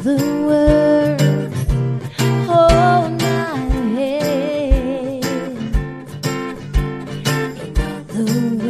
the world hold my head. In other words,